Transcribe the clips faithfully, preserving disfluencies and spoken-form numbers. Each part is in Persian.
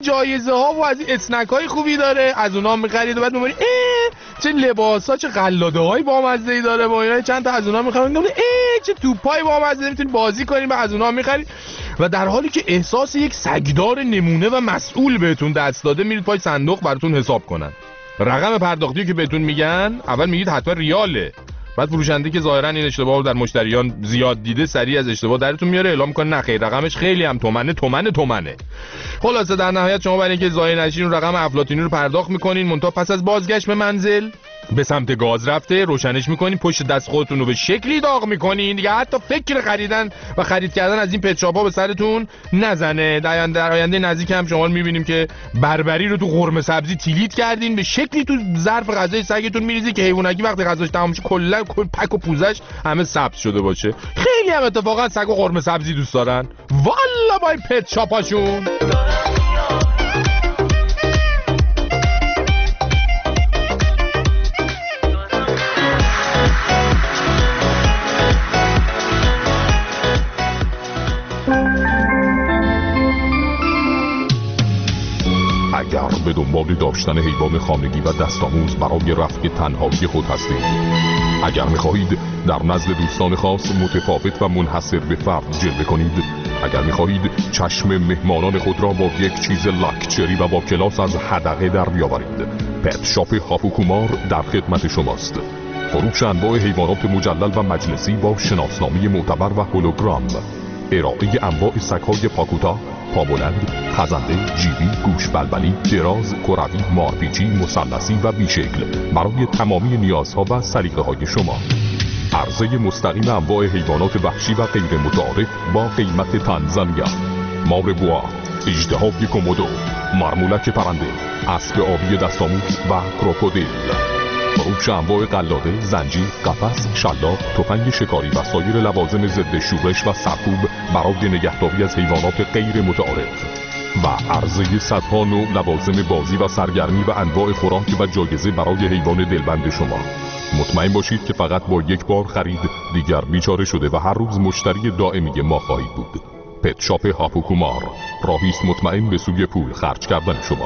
جایزه ها و از این اسنک های خوبی داره، از اونها میخرید و بعد میبینید چه لباس ها، چه قلاده های بامزه ای داره، با اینا چند تا از اونها میخرید، چه توپای بامزه میتونید بازی کنید و از اونها میخرید. و در حالی که احساس یک سگدار نمونه و مسئول بهتون دست داده، میرید پای صندوق براتون حساب کنن. رقم پرداختی که بهتون میگن، اول میگید حتما ریاله، بعد فروشنده که ظاهرا این اشتباه رو در مشتریان زیاد دیده سریع از اشتباه درتون میاره، اعلام میکنه نه خیر رقمش خیلی هم تومنه تومنه تومنه. خلاصه در نهایت شما برای اینکه ضایع نشین رقم افلاطونی رو پرداخت میکنین، منتها پس از بازگشت به منزل به سمت گاز رفته روشنش میکنین، پشت دست خودتون رو به شکلی داغ میکنین دیگه حتی فکر خریدن و خرید کردن از این پت شاپ ها به سرتون نزنه. در آینده نزدیک هم شما میبینیم که بربری رو تو قرمه سبزی تیلیت کردین، به شکلی تو ظرف غذای سگتون میریزی که حیوانکی وقتی غذاش تمام شه کلا پک و پوزش همه سبز شده باشه. خیلی هم اتفاقا سگ و قرمه سبزی دوست دارن والا با این پت شاپاشون. اگر به دنبال داشتن حیوان خانگی و دستآموز برای رفع تنهایی خود هستید، اگر می‌خواهید در نزد دوستان خاص متفاوت و منحصر به فرد جلوه کنید، اگر می‌خواهید چشم مهمانان خود را با یک چیز لاکچری و با کلاس از حدقه در بیاورید، پت شاپ هاپوکومار در خدمت شماست. فروش انواع حیوانات مجلل و مجلسی با شناسنامه معتبر و هولوگرام، ارائه انواع سگ‌های پاکوتا، پابلند، خزنده، جیبی، گوش بلبلی، دراز، کروی، مارپیچی، مثلثی و بیشکل برای تمامی نیازها و سلیقه‌های شما. عرضه مستقیم انواع حیوانات وحشی و غیر متعارف با قیمت تنزانیا، مار بوا، اژدهای کومودو، مارمولک پرنده، اسب آبی دستآموز و کروکودیل. فروش انواع قلاده، زنجیر، قفس، شلاق، تفنگ شکاری و سایر لوازم ضد شورش و سرکوب برای نگهداری از حیوانات غیر متعارف و عرضه صدها نوع لوازم بازی و سرگرمی و انواع خوراک و جایزه برای حیوان دلبند شما. مطمئن باشید که فقط با یک بار خرید دیگر بیچاره شده و هر روز مشتری دائمی ما خواهید بود. پت شاپ هاپوکومار، راهی است مطمئن به سوی پول خرج کردن شما.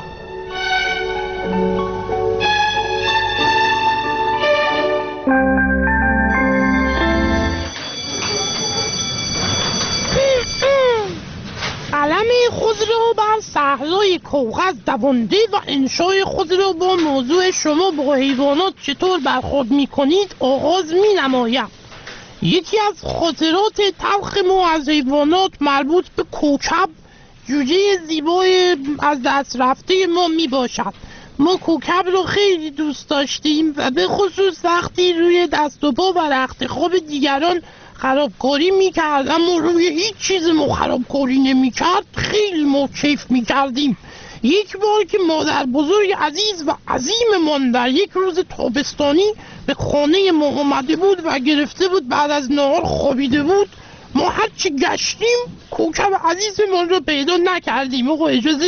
قلم خود را بر صحرای کاغذ دوانده و انشای خود را با موضوع شما با حیوانات چطور برخورد می کنید آغاز می نمایم. یکی از خاطرات تلخ ما از حیوانات مربوط به کوکب، جوجه زیبای از دست رفته ما می باشد. ما کوکب رو خیلی دوست داشتیم و به خصوص وقتی روی دست و پا و رخت خواب دیگران خرابکاری میکرد، اما روی هیچ چیز ما خرابکاری نمیکرد، خیلی ما کیف میکردیم. یک بار که مادر بزرگ عزیز و عظیممان در یک روز تابستانی به خانه ما اومده بود و گرفته بود بعد از نهار خوابیده بود، ما هرچی گشتیم کوکب عزیزمان رو پیدا نکردیم. آقا اجازه،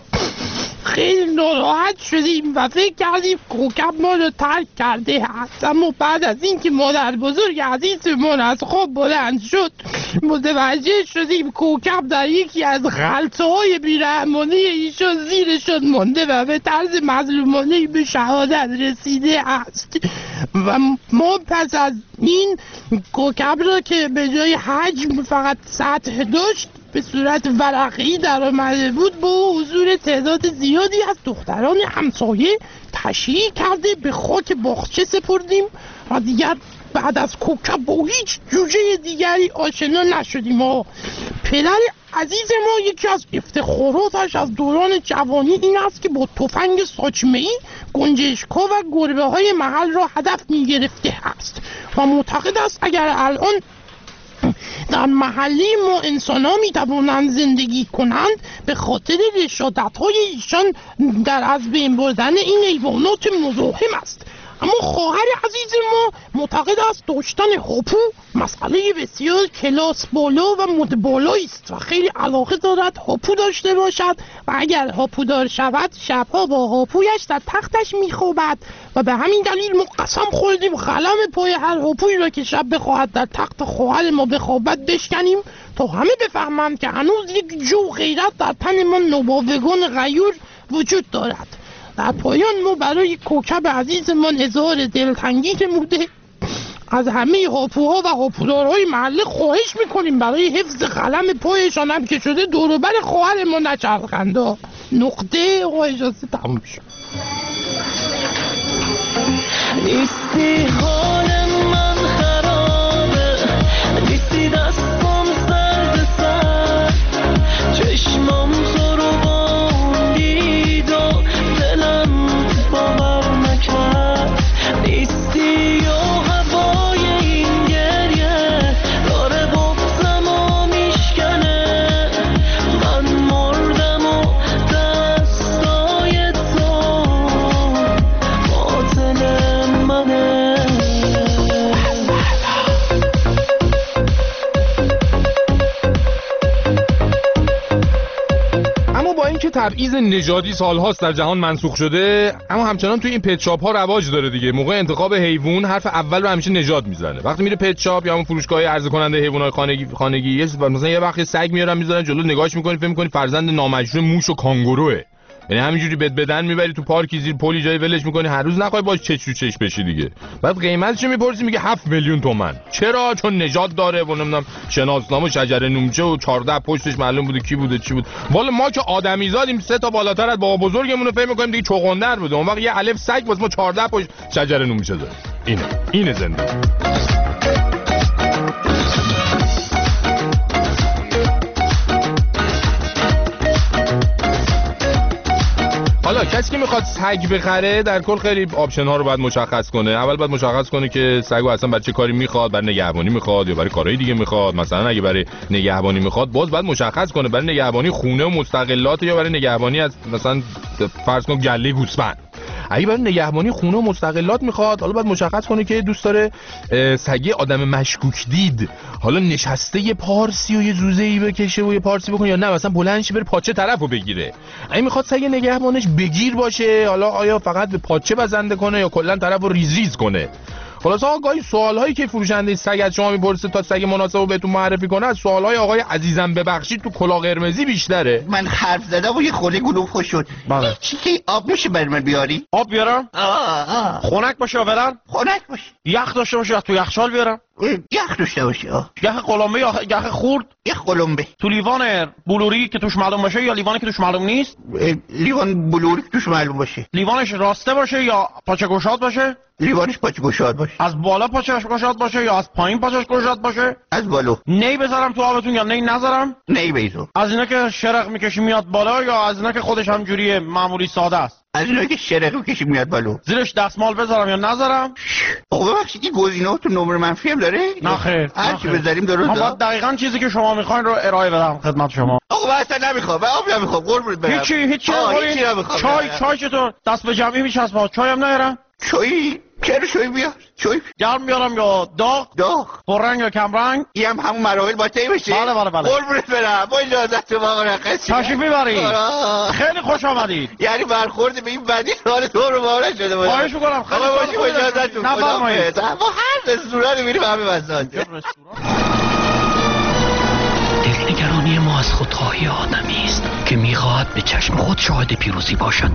خیلی ناراحت شدیم و فکر کردیم کوکب ما رو ترک کرده هست، اما بعد از اینکه مادر بزرگ عزیزمان از خواب بلند شد متوجه شدیم کوکب در یکی از غلطه های بیرحمانه ایشان زیرشان مانده و به طرز مظلومانه به شهادت رسیده است. و ما پس از این کوکب را که به جای حجم فقط سطح داشت به صورت ورقی در آمده بود با حضور تعداد زیادی از دختران همسایه تشییع کرده به خاک باغچه سپردیم و دیگر بعد از کوکب با هیچ جوجه دیگری آشنا نشدیم. ها پدر عزیز ما یکی از افتخاراتش از دوران جوانی این است که با تفنگ ساچمه‌ای گنجشک‌ها و گربه های محل را هدف می گرفته است و معتقد است اگر الان در محله ما انسان ها می توانند زندگی کنند به خاطر رشادت های ایشان در از بین بردن این حیوانات مزاحم است. اما خواهر عزیز ما معتقد است داشتن هاپو مسئله بسیار کلاس بالا و مد بالایی است و خیلی علاقه دارد هاپو داشته باشد و اگر هاپو دار شود شبها با هاپویش در تختش میخوابد و به همین دلیل ما قسم خوردیم قلم پای هر هاپویی را که شب بخواهد در تخت خواهر ما بخوابد بشکنیم تا همه بفهمند که هنوز یک جو غیرت در تن ما نوباوگان غیور وجود دارد. در پایان ما برای کوکب عزیزمان اظهار دلتنگی نموده از همه هاپوها و هاپودارهای محله خواهش میکنیم برای حفظ قلم پایشان هم که شده دوروبر خواهر ما نچرخند. نقطه آقا اجازه تموم شد. نیستی حال من خرابه، نیستی دستم سرد سر، چشمم تو رو باندید و دلم باور نکرد. نیستی و هوای این گریه داره بغزم و میشکنه، من مردم و دستای تو قاتل منه. اما با اینکه تبعیض نژادی سالهاست در جهان منسوخ شده، اما همچنان توی این پت شاپ ها رواج داره دیگه. موقع انتخاب حیوان حرف اول رو همیشه نژاد میزنه. وقتی میره پت شاپ یا همون فروشگاه عرضه کننده حیوانات خانگی خانگی مثلا یه وقت سگ میارن میذارن جلو، نگاهش میکنی فکر میکنی فرزند نامجروح موش و کانگوروه. یعنی همینجوری بد بدن میبری تو پارکی زیر پلی جای ولش میکنی، هر روز نخوای باش چش تو چش بشی دیگه. بعد قیمتش میپرسی میگه هفت میلیون تومان. چرا؟ چون نژاد داره و نمیدونم شناسنامه شجره نومچه و چهارده پشتش معلوم بوده کی بوده چی بود. والا ما که آدمیزادیم سه تا بالاتر از بابا بزرگمون رو فکر میکنیم دیگه چغندر بوده. اون وقت یه الف سگ واسه ما چهارده پشت شجره نومچه داره. اینه اینه زندگی. حالا کسی که میخواد سگ بخره در کل خیلی آپشن ها رو باید مشخص کنه. اول باید مشخص کنه که سگو اصلا برای چه کاری میخواد، برای نگهبانی میخواد یا برای کارهای دیگه میخواد. مثلا اگه برای نگهبانی میخواد باز باید مشخص کنه برای نگهبانی خونه و مستقلات یا برای نگهبانی از مثلا فرض کن گله گوسفند. اگه برای نگهبانی خونه و مستقلات میخواد حالا باید مشخص کنه که دوست داره سگی آدم مشکوک دید، حالا نشسته یه پارسی و یه زوزه‌ای بکشه و یه پارسی بکنه یا نه مثلا بلند شه بره پاچه طرفو بگیره. اگه میخواد سگ نگهبانش بگیر باشه حالا آیا فقط به پاچه بزنده کنه یا کلا طرفو ریز ریز کنه. خلاص آقا گاهی سوالایی که فروشنده سگ از شما میپرسه تا سگ مناسبو بهتون معرفی کنه از سوالای آقای عزیزم ببخشید تو کلاه قرمزی بیشتره. من حرف زدم و یه خورده گلوم خوش شد. بله. چی که آب میشه برای من بیاری؟ آب بیارم؟ آه آه. خنک باشه آورم؟ خنک باشه. یخ داشته باشه تو یخچال بیارم؟ یخ داشته باشه. آه. یخ قلمبه یا یخ خورد؟ یخ قلمبه. تو لیوان بلوری که توش معلوم باشه یا لیوانی که توش معلوم نیست؟ لیوان بلوری که توش معلوم باشه. لیوانش راسته باشه یا پاچه گشاد باشه؟ لیوانش پاچه گشاد باشه. از بالا پاچه‌اش گشاد باشه یا از پایین پاچه‌اش گشاد باشه؟ از بالا. نی بذارم تو آبتون یا نی نذارم؟ نی بیزو. از اینا که شرق میکشی میاد بالا یا از اینا که خودش هم جوری معمولی ساده است؟ از اینا که شرق میکشی میاد بالا. زیرش دستمال بذارم یا نذارم؟ آقا ببخشید این گزینه‌ها تو نمره منفی هم داره؟ نه خیر. هر چی بذاریم درسته. ما باید دقیقاً چیزی که شما میخواین رو ارائه بدم خدمت شما. آقا من اصلا نمیخوام. من آب نمیخوام. قربونت برم. هیچی هیچی نمیخوام. چای چای چطور؟ دست به جمعی میچسبه. چای هم نیارم؟ چای چرا چای بیار؟ چای گرم بیارم یا داغ؟ داغ. پررنگ یا کم رنگ؟ این هم همون مراحل با طی بشه؟ بله بله بله. قربونت برم. با اجازت تو واقعا رقصی. تشریف میبرید. خیلی خوش آمدید. یعنی برخورد به این بدی حال تو رو باور شده بود. خواهش می‌کنم. خیلی باشه با اجازت تو. نفرمایید. ما هر رستورانی میریم همه وسایل. دلنگرانی ما از خودخواهی آدمی است که می‌خواهد به چشم خود شاهد پیروزی باشد.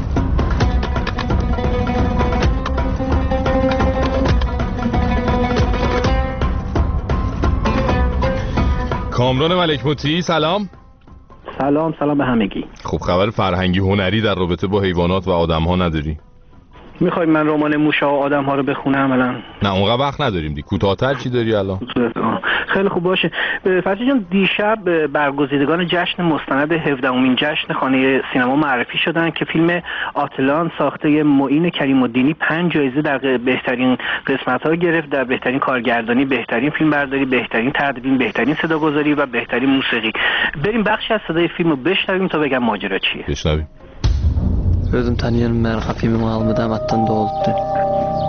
کامران ملک موتی سلام. سلام سلام به همگی. خب خبر فرهنگی هنری در رابطه با حیوانات و آدم‌ها نداری؟ میخوای من رمان موشا و آدم‌ها رو بخونم الان؟ نه اونقدر وقت نداریم دی. کوتاه‌تر چی داری الان؟ خیلی خوب باشه. فرشید جان دیشب برگزیدگان جشن مستند هفدهمین جشن خانه سینما معرفی شدن که فیلم آتلان ساخته معین کریم الدینی پنج جایزه در بهترین قسمت‌ها گرفت، در بهترین کارگردانی، بهترین فیلمبرداری، بهترین تدوین، بهترین صداگذاری و بهترین موسیقی. بریم بخشی از صدای فیلمو بشنویم تا بگم ماجرا چیه. بشنویم. Özüm tanıyan məni xəfimi almadan atdan da oldu.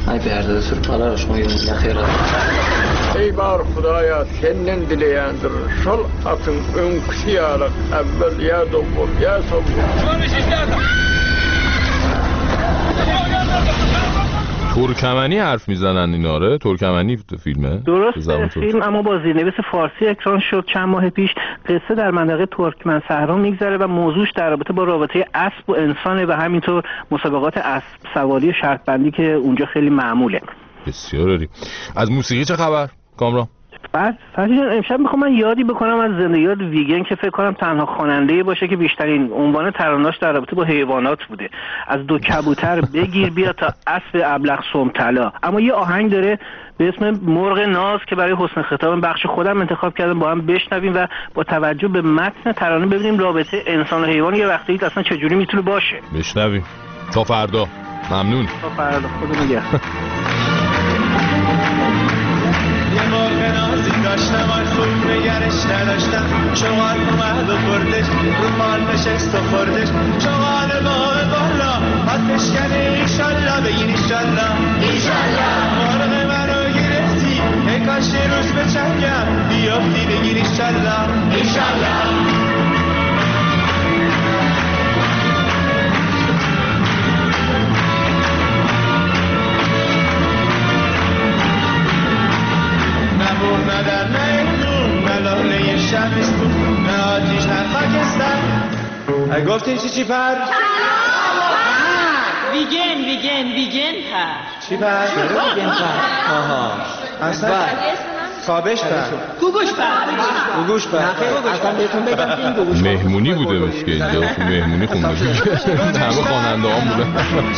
Ay perde sırtmalar hoşuma خیرات. Ey bar Xudaya senden dileyendir. Şol atın önküsü yarak evvel ya dombul ya sombul. ترکمنی حرف میزنن این آره ترکمنی فیلمه درست فیلم اما با زیرنویس فارسی اکران شد چند ماه پیش. قصه در منطقه ترکمن صحرا میگذره و موضوعش در رابطه با رابطه اسب و انسانه و همینطور مسابقات اسب سواری و شرط بندی که اونجا خیلی معموله. بسیار عالی. از موسیقی چه خبر کامران؟ بعد فرشان امشب میخوام من یادی بکنم از زندگیات ویگن که فکر کنم تنها خواننده باشه که بیشترین عنوان ترانه‌اش در رابطه با حیوانات بوده. از دو کبوتر بگیر بیا تا اسب ابلق سمطلا. اما یه آهنگ داره به اسم مرغ ناز که برای حسن ختام بخش خودم انتخاب کردم با هم بشنویم و با توجه به متن ترانه ببینیم رابطه انسان و حیوان یه وقتی اصلا چجوری میتونه باشه. بشنویم. تا فردا. ممنون. تا فردا. خدا نگهدار. داشتم از خوب نگرش نداشتم چوال اومد و بردش رومال نشست و خوردش چوال ماه بالا حدش کنه ایشالله بگین ایشالله ایشالله مرغ منو گرفتی ای کاش روز به چنگم بیافتی بگین ایشالله ایشالله نه در نه نون نه لاله شبستون نه آتیش نه خاکستر گفتین چی چی پر؟ ویگن ویگن ویگن پر چی پر؟ ویگن پر آها اصلا خوابش پر گوگوش پر گوگوش پر اصلا بهتون بگم که این گوگوش مهمونی بوده بس که اینجا تو مهمونی خونده همه خواننده ها بوده.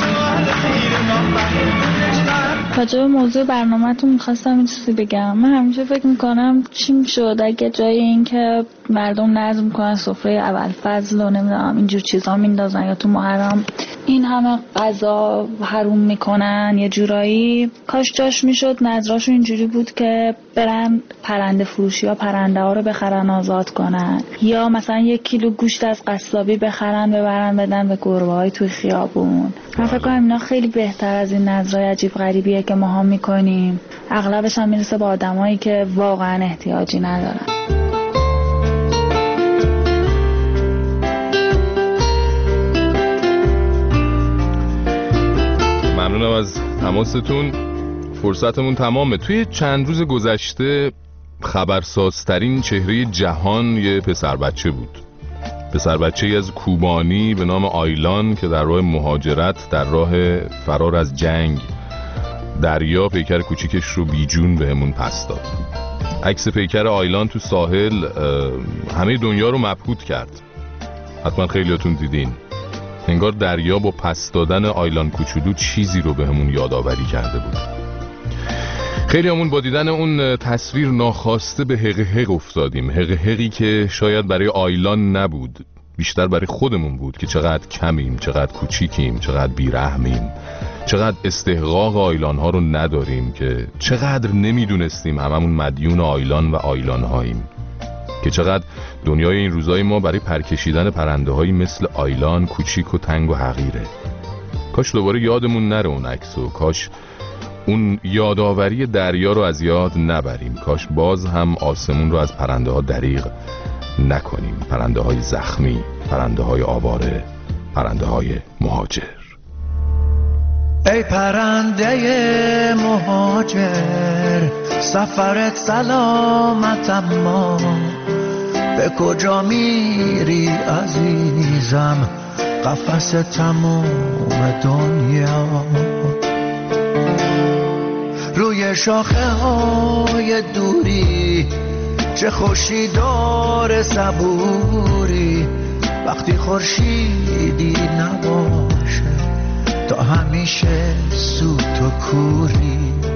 راجع به موضوع برنامه‌تون می‌خواستم این چیزی بگم. من همیشه فکر می‌کنم چی می‌شد اگه جای این که مردم نظم کنن سفره اول فضل و نمیدونم اینجور چیزا میندازن یا تو محرم این همه غذا حروم میکنن یه جورایی کاش جاش میشد نظراشون اینجوری بود که برن پرنده فروشی یا پرنده ها رو بخرن آزاد کنن یا مثلا یک کیلو گوشت از قصابی بخرن ببرن بدن به گربه های توی خیابون. من فکر کنم اینا خیلی بهتر از این نظرای عجیب غریبیه که ماها میکنیم. اغلبش هم میرسه با آدمایی که واقعا احتیاجی ندارن. ممنونم از تماستون. فرصتمون تمامه. توی چند روز گذشته خبرسازترین چهره جهان یه پسر بچه بود. پسر بچه از کوبانی به نام آیلان که در راه مهاجرت در راه فرار از جنگ دریا پیکر کوچیکش رو بیجون بهمون پس داد. عکس پیکر آیلان تو ساحل همه دنیا رو مبهوت کرد. حتما خیلیاتون دیدین. انگار دریا با پس دادن آیلان کوچولو چیزی رو بهمون یادآوری کرده بود. خیلی همون با دیدن اون تصویر ناخواسته به حق حق افتادیم. حق حقی که شاید برای آیلان نبود، بیشتر برای خودمون بود که چقدر کمیم، چقدر کوچیکیم، چقدر بیرحمیم، چقدر استحقاق آیلان ها رو نداریم، که چقدر نمیدونستیم هممون مدیون آیلان و آیلان هاییم، که چقدر دنیای این روزای ما برای پرکشیدن پرنده هایی مثل آیلان کوچیک و تنگ و حقیره. کاش دوباره یادمون نره اون عکسو، کاش اون یادآوری دریا رو از یاد نبریم، کاش باز هم آسمون رو از پرنده ها دریغ نکنیم. پرنده های زخمی، پرنده های آواره، پرنده های مهاجر. ای پرنده مهاجر سفرت سلامت، اما به کجا میری عزیزم؟ قفس تموم دنیا روی شاخه های دوری، چه خوشی داره صبوری وقتی خورشیدی نباشه، تا همیشه سوت و کوری.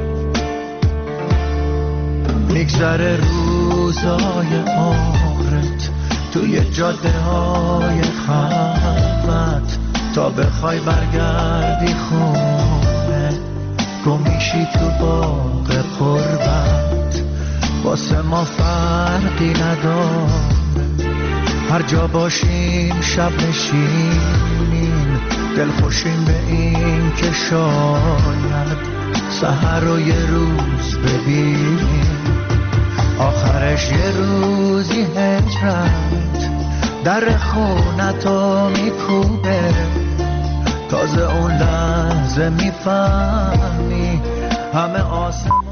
میگذره روزای آخرت توی جاده های خلوت، تا بخوای برگردی خونه گمیشی تو باغ قربت. واسه ما فرقی نداره هر جا باشیم، شب نشینیم دل خوشیم به این که شاید سحر رو یه روز ببینیم، آخرش یه روزی هجرت در خونتو میکوبه، تازه اون لحظه میفهمی همه آسمان